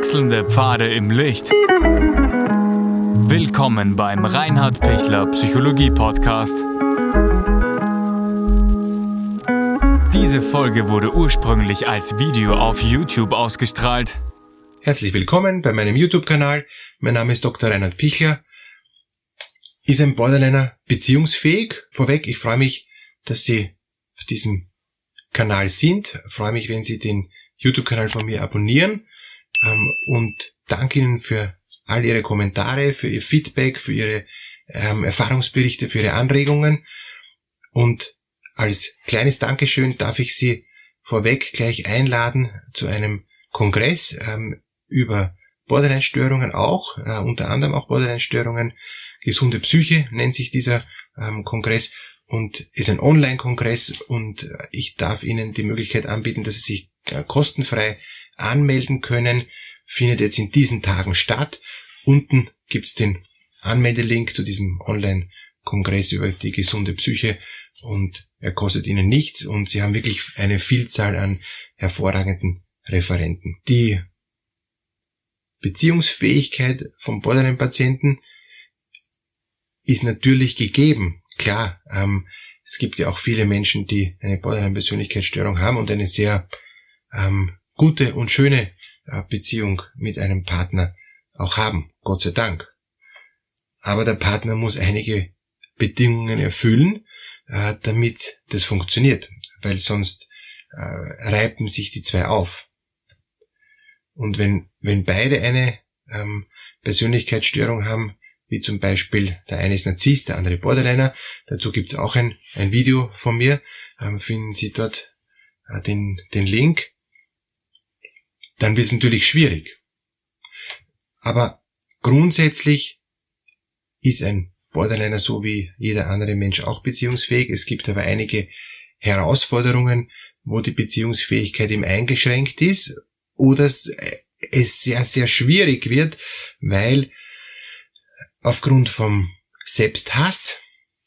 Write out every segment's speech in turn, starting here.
Wechselnde Pfade im Licht. Willkommen beim Reinhard Pichler Psychologie Podcast. Diese Folge wurde ursprünglich als Video auf YouTube ausgestrahlt. Herzlich willkommen bei meinem YouTube-Kanal. Mein Name ist Dr. Reinhard Pichler. Ist ein Borderliner beziehungsfähig? Vorweg, ich freue mich, dass Sie auf diesem Kanal sind. Ich freue mich, wenn Sie den YouTube-Kanal von mir abonnieren und danke Ihnen für all Ihre Kommentare, für Ihr Feedback, für Ihre Erfahrungsberichte, für Ihre Anregungen. Und als kleines Dankeschön darf ich Sie vorweg gleich einladen zu einem Kongress über Borderline-Störungen auch, unter anderem auch Borderline-Störungen. Gesunde Psyche nennt sich dieser Kongress und ist ein Online-Kongress und ich darf Ihnen die Möglichkeit anbieten, dass Sie sich kostenfrei anmelden können. Findet jetzt in diesen Tagen statt. Unten gibt's den Anmeldelink zu diesem Online-Kongress über die gesunde Psyche und er kostet Ihnen nichts und Sie haben wirklich eine Vielzahl an hervorragenden Referenten. Die Beziehungsfähigkeit von Borderline-Patienten ist natürlich gegeben. Klar, es gibt ja auch viele Menschen, die eine Borderline-Persönlichkeitsstörung haben und eine sehr gute und schöne Beziehung mit einem Partner auch haben, Gott sei Dank. Aber der Partner muss einige Bedingungen erfüllen, damit das funktioniert, weil sonst reiben sich die zwei auf. Und wenn beide eine Persönlichkeitsstörung haben, wie zum Beispiel der eine ist Narzisst, der andere Borderliner, dazu gibt's auch ein Video von mir, finden Sie dort den Link, dann wird es natürlich schwierig. Aber grundsätzlich ist ein Borderliner so wie jeder andere Mensch auch beziehungsfähig. Es gibt aber einige Herausforderungen, wo die Beziehungsfähigkeit ihm eingeschränkt ist oder es sehr, sehr schwierig wird, weil aufgrund vom Selbsthass,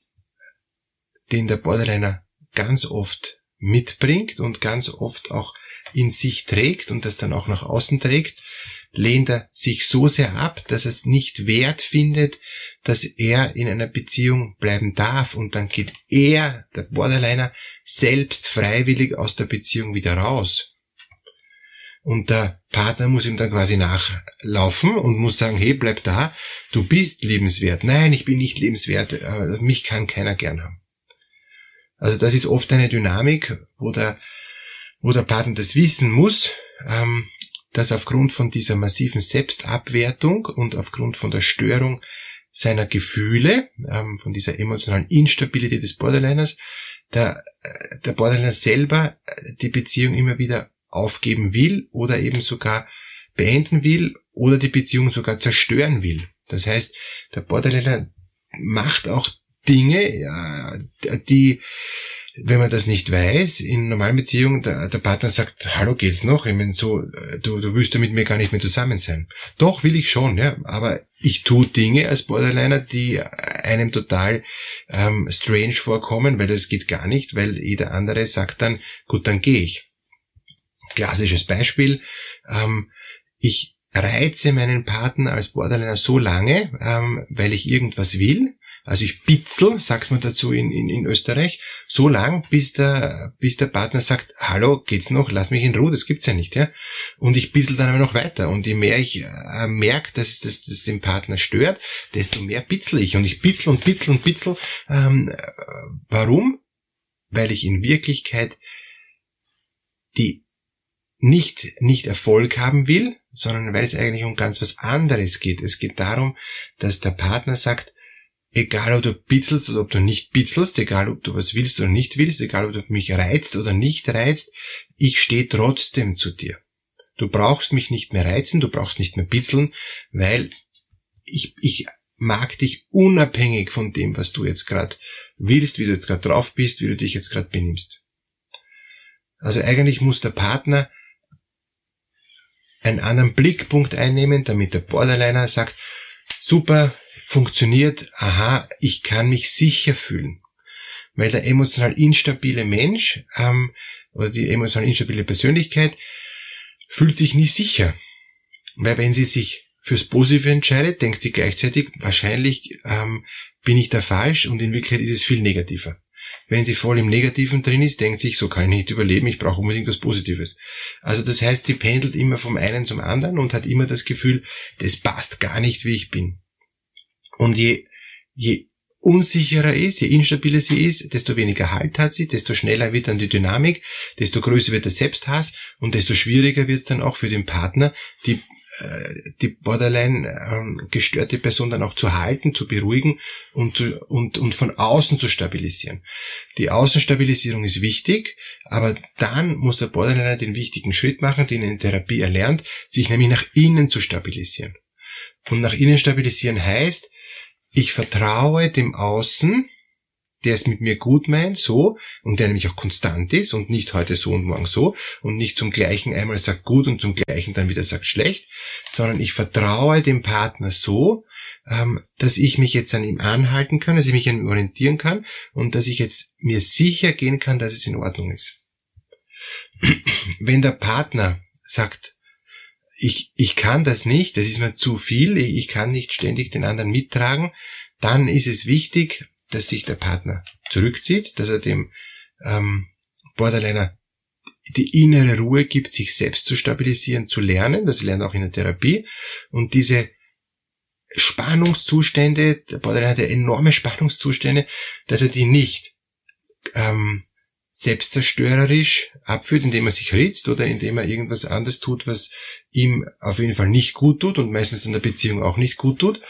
den der Borderliner ganz oft mitbringt und ganz oft auch in sich trägt und das dann auch nach außen trägt, lehnt er sich so sehr ab, dass er es nicht wert findet, dass er in einer Beziehung bleiben darf und dann geht er, der Borderliner, selbst freiwillig aus der Beziehung wieder raus. Und der Partner muss ihm dann quasi nachlaufen und muss sagen, hey, bleib da, du bist liebenswert. Nein, ich bin nicht liebenswert, mich kann keiner gern haben. Also das ist oft eine Dynamik, wo der Partner das wissen muss, dass aufgrund von dieser massiven Selbstabwertung und aufgrund von der Störung seiner Gefühle, von dieser emotionalen Instabilität des Borderliners, der Borderliner selber die Beziehung immer wieder aufgeben will oder eben sogar beenden will oder die Beziehung sogar zerstören will. Das heißt, der Borderliner macht auch Dinge, die, wenn man das nicht weiß, in normalen Beziehungen, der Partner sagt, hallo, geht's noch? Ich meine, so, du willst ja mit mir gar nicht mehr zusammen sein. Doch, will ich schon, ja, aber ich tue Dinge als Borderliner, die einem total strange vorkommen, weil das geht gar nicht, weil jeder andere sagt dann, gut, dann gehe ich. Klassisches Beispiel, ich reize meinen Partner als Borderliner so lange, weil ich irgendwas will. Also ich bitzel, sagt man dazu in Österreich, so lang, bis der Partner sagt, hallo, geht's noch, lass mich in Ruhe, das gibt's ja nicht, ja. Und ich bitzel dann aber noch weiter. Und je mehr ich merke, dass das den Partner stört, desto mehr bitzel ich. Und ich bitzel und bitzel und bitzel. Warum? Weil ich in Wirklichkeit die nicht Erfolg haben will, sondern weil es eigentlich um ganz was anderes geht. Es geht darum, dass der Partner sagt, egal ob du bitzelst oder ob du nicht bitzelst, egal ob du was willst oder nicht willst, egal ob du mich reizt oder nicht reizt, ich stehe trotzdem zu dir. Du brauchst mich nicht mehr reizen, du brauchst nicht mehr bitzeln, weil ich mag dich unabhängig von dem, was du jetzt gerade willst, wie du jetzt gerade drauf bist, wie du dich jetzt gerade benimmst. Also eigentlich muss der Partner einen anderen Blickpunkt einnehmen, damit der Borderliner sagt, super, funktioniert, aha, ich kann mich sicher fühlen. Weil der emotional instabile Mensch oder die emotional instabile Persönlichkeit fühlt sich nie sicher. Weil wenn sie sich fürs Positive entscheidet, denkt sie gleichzeitig, wahrscheinlich bin ich da falsch und in Wirklichkeit ist es viel negativer. Wenn sie voll im Negativen drin ist, denkt sich, so kann ich nicht überleben, ich brauche unbedingt was Positives. Also das heißt, sie pendelt immer vom einen zum anderen und hat immer das Gefühl, das passt gar nicht, wie ich bin. Und je unsicherer ist, je instabiler sie ist, desto weniger Halt hat sie, desto schneller wird dann die Dynamik, desto größer wird der Selbsthass und desto schwieriger wird es dann auch für den Partner, die Borderline gestörte Person dann auch zu halten, zu beruhigen und von außen zu stabilisieren. Die Außenstabilisierung ist wichtig, aber dann muss der Borderliner den wichtigen Schritt machen, den er in Therapie erlernt, sich nämlich nach innen zu stabilisieren. Und nach innen stabilisieren heißt, ich vertraue dem Außen, der es mit mir gut meint, so, und der nämlich auch konstant ist und nicht heute so und morgen so und nicht zum Gleichen einmal sagt gut und zum Gleichen dann wieder sagt schlecht, sondern ich vertraue dem Partner so, dass ich mich jetzt an ihm anhalten kann, dass ich mich an ihm orientieren kann und dass ich jetzt mir sicher gehen kann, dass es in Ordnung ist. Wenn der Partner sagt, ich kann das nicht, das ist mir zu viel, ich kann nicht ständig den anderen mittragen, dann ist es wichtig, dass sich der Partner zurückzieht, dass er dem Borderliner die innere Ruhe gibt, sich selbst zu stabilisieren, zu lernen. Das lernt er auch in der Therapie. Und diese Spannungszustände, der Borderliner hat ja enorme Spannungszustände, dass er die nicht selbstzerstörerisch abführt, indem er sich ritzt oder indem er irgendwas anderes tut, was ihm auf jeden Fall nicht gut tut und meistens in der Beziehung auch nicht gut tut,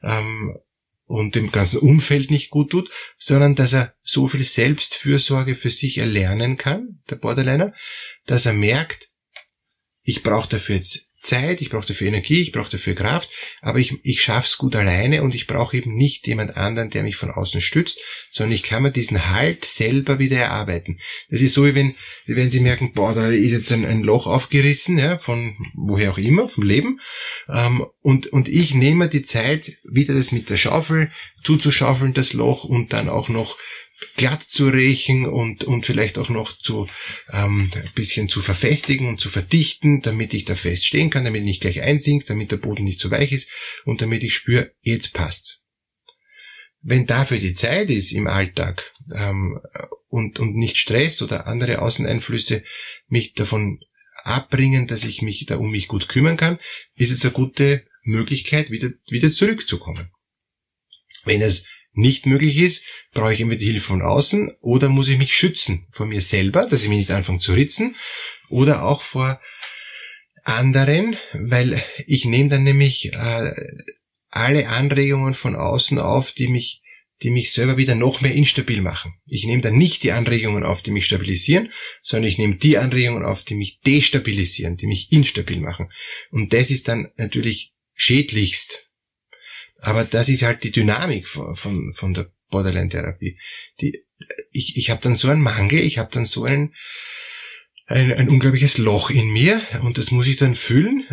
und dem ganzen Umfeld nicht gut tut, sondern dass er so viel Selbstfürsorge für sich erlernen kann, der Borderliner, dass er merkt, ich brauche dafür jetzt Zeit, ich brauche dafür Energie, ich brauche dafür Kraft, aber ich schaff's gut alleine und ich brauche eben nicht jemand anderen, der mich von außen stützt, sondern ich kann mir diesen Halt selber wieder erarbeiten. Das ist so, wie wenn Sie merken, boah, da ist jetzt ein Loch aufgerissen, ja, von woher auch immer, vom Leben, und ich nehme die Zeit, wieder das mit der Schaufel zuzuschaufeln, das Loch, und dann auch noch glatt zu rächen und vielleicht auch noch ein bisschen zu verfestigen und zu verdichten, damit ich da fest stehen kann, damit ich nicht gleich einsinkt, damit der Boden nicht zu weich ist und damit ich spüre, jetzt passt's. Wenn dafür die Zeit ist im Alltag und nicht Stress oder andere Außeneinflüsse mich davon abbringen, dass ich mich da um mich gut kümmern kann, ist es eine gute Möglichkeit, wieder zurückzukommen. Wenn es nicht möglich ist, brauche ich entweder die Hilfe von außen oder muss ich mich schützen vor mir selber, dass ich mich nicht anfange zu ritzen, oder auch vor anderen, weil ich nehme dann nämlich alle Anregungen von außen auf, die mich selber wieder noch mehr instabil machen. Ich nehme dann nicht die Anregungen auf, die mich stabilisieren, sondern ich nehme die Anregungen auf, die mich destabilisieren, die mich instabil machen. Und das ist dann natürlich schädlichst. Aber das ist halt die Dynamik von der Borderline-Therapie. Ich habe dann so einen Mangel, ich habe dann so ein unglaubliches Loch in mir und das muss ich dann füllen,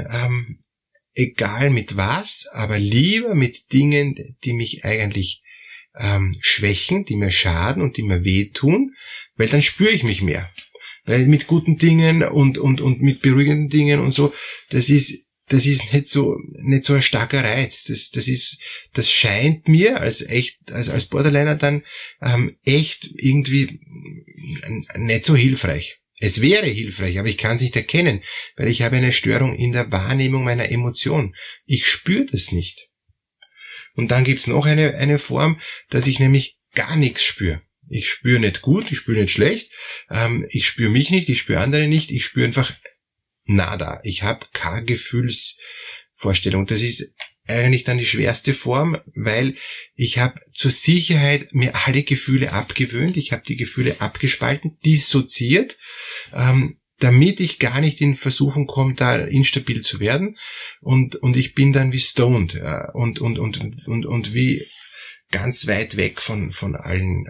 egal mit was, aber lieber mit Dingen, die mich eigentlich schwächen, die mir schaden und die mir wehtun, weil dann spüre ich mich mehr. Weil mit guten Dingen und mit beruhigenden Dingen und so, das ist nicht so ein starker Reiz. Das scheint mir als Borderliner dann echt irgendwie nicht so hilfreich. Es wäre hilfreich, aber ich kann es nicht erkennen, weil ich habe eine Störung in der Wahrnehmung meiner Emotion. Ich spüre das nicht. Und dann gibt's noch eine Form, dass ich nämlich gar nichts spüre. Ich spüre nicht gut, ich spüre nicht schlecht, ich spüre mich nicht, ich spüre andere nicht, ich spüre einfach nada. Ich habe keine Gefühlsvorstellung. Das ist eigentlich dann die schwerste Form, weil ich habe zur Sicherheit mir alle Gefühle abgewöhnt. Ich habe die Gefühle abgespalten, dissoziiert, damit ich gar nicht in Versuchung komme, da instabil zu werden. Und ich bin dann wie stoned und wie ganz weit weg von allen,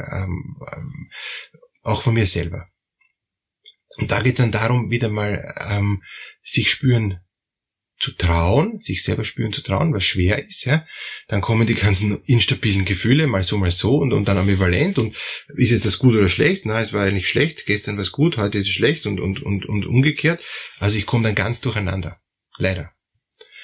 auch von mir selber. Und da geht es dann darum, wieder mal sich spüren zu trauen, sich selber spüren zu trauen, was schwer ist, ja. Dann kommen die ganzen instabilen Gefühle, mal so und dann ambivalent und ist jetzt das gut oder schlecht? Nein, es war ja nicht schlecht, gestern war es gut, heute ist es schlecht und umgekehrt. Also ich komme dann ganz durcheinander, leider.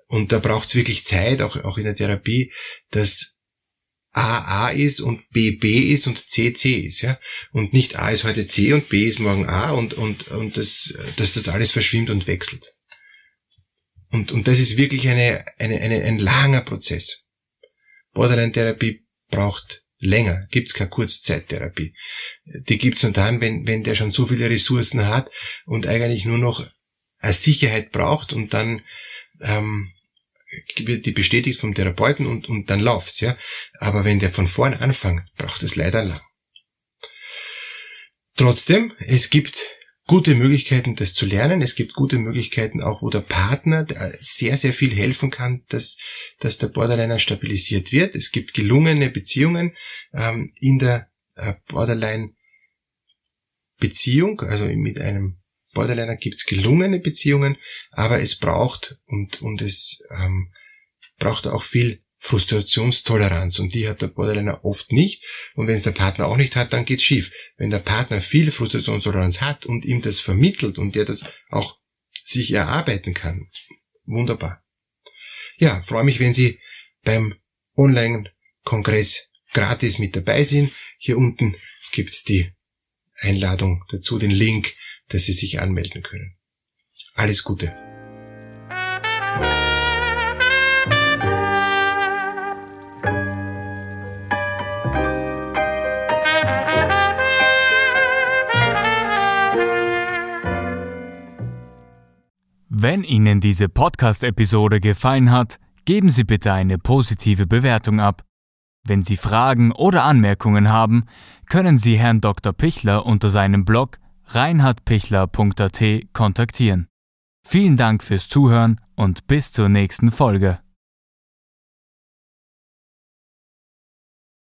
Und da braucht es wirklich Zeit, auch in der Therapie, dass A ist und B ist und C ist, ja. Und nicht A ist heute C und B ist morgen A und dass das alles verschwimmt und wechselt. Und das ist wirklich ein langer Prozess. Borderline-Therapie braucht länger, gibt's keine Kurzzeittherapie. Die gibt's nur dann, wenn der schon so viele Ressourcen hat und eigentlich nur noch eine Sicherheit braucht und dann wird die bestätigt vom Therapeuten und dann läuft's, ja. Aber wenn der von vorn anfängt, braucht es leider lang. Trotzdem, es gibt gute Möglichkeiten, das zu lernen. Es gibt gute Möglichkeiten auch, wo der Partner sehr, sehr viel helfen kann, dass der Borderliner stabilisiert wird. Es gibt gelungene Beziehungen in der Borderline-Beziehung, also mit einem Borderliner gibt's gelungene Beziehungen, aber es braucht und es braucht auch viel Frustrationstoleranz und die hat der Borderliner oft nicht und wenn es der Partner auch nicht hat, dann geht's schief. Wenn der Partner viel Frustrationstoleranz hat und ihm das vermittelt und der das auch sich erarbeiten kann, wunderbar. Ja, freue mich, wenn Sie beim Online-Kongress gratis mit dabei sind. Hier unten gibt's die Einladung dazu, den Link, dass Sie sich anmelden können. Alles Gute. Wenn Ihnen diese Podcast-Episode gefallen hat, geben Sie bitte eine positive Bewertung ab. Wenn Sie Fragen oder Anmerkungen haben, können Sie Herrn Dr. Pichler unter seinem Blog reinhardpichler.at kontaktieren. Vielen Dank fürs Zuhören und bis zur nächsten Folge.